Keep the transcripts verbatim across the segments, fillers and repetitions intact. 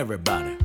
everybody.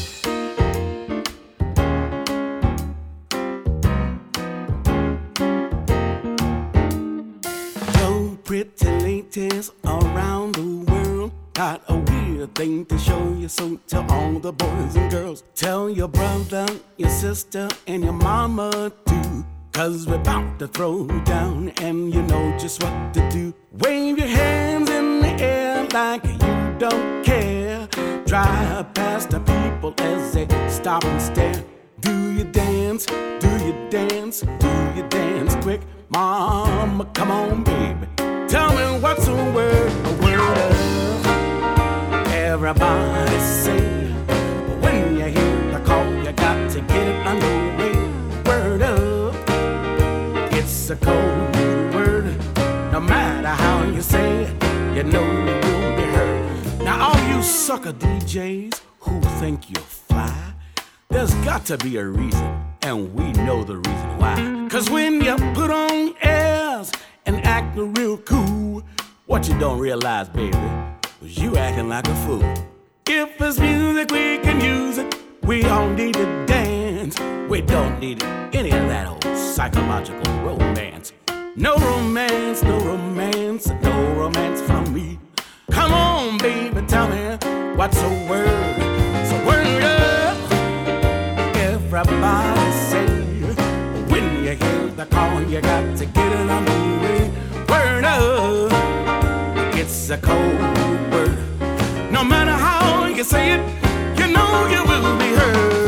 Yo, pretty ladies around the world got a weird thing to show you, so tell all the boys and girls. Tell your brother, your sister, and your mama too, 'cause we're about to throw down and you know just what to do. Wave your hands in the air like you don't care. Drive past the people as they stop and stare. Do you dance? Do you dance? Do you dance quick? Mama, come on, baby. Tell me what's the word, a word of. Everybody say, when you hear the call, you got to get it underway. Word up, it's a cold word. No matter how you say it, you know you will be heard. Now all you sucker D Js who think you're fly, there's got to be a reason, and we know the reason why. 'Cause when you put on airs and act real cool, what you don't realize, baby, is you acting like a fool. If it's music, we can use it. We all need to dance. We don't need any of that old psychological romance. No romance, no romance, no romance from me. Come on, baby, tell me what's a word? So word up. Everybody say, when you hear the call, you got to get it on the way. Word up. It's a cold word. No matter how you say it, you know you will be heard.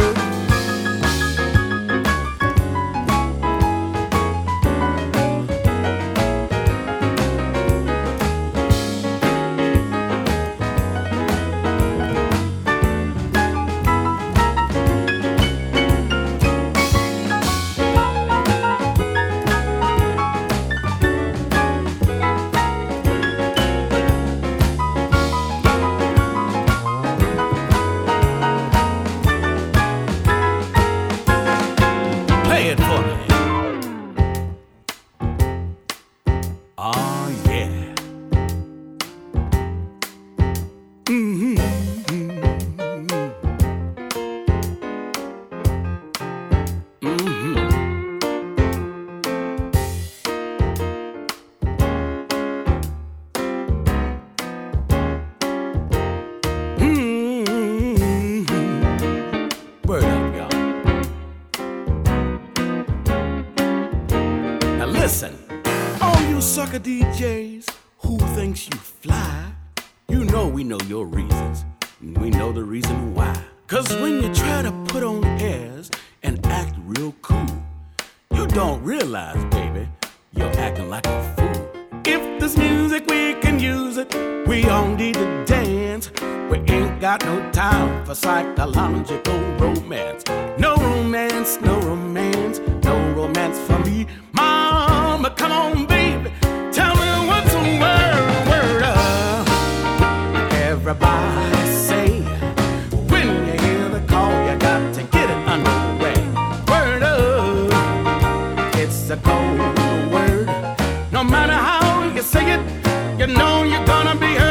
Listen, all you sucker D Js who thinks you fly, you know we know your reasons, and we know the reason why. 'Cause when you try to put on airs and act real cool, you don't realize, baby, you're acting like a fool. If this music, we can use it. We all need to dance. We ain't got no time for psychological romance. No romance, no romance, no romance for me. Mama, come on, baby, tell me what's a word, word up. Everybody say, when you hear the call, you got to get it underway. Word up, it's a cold word. No matter how you say it, you know you're gonna be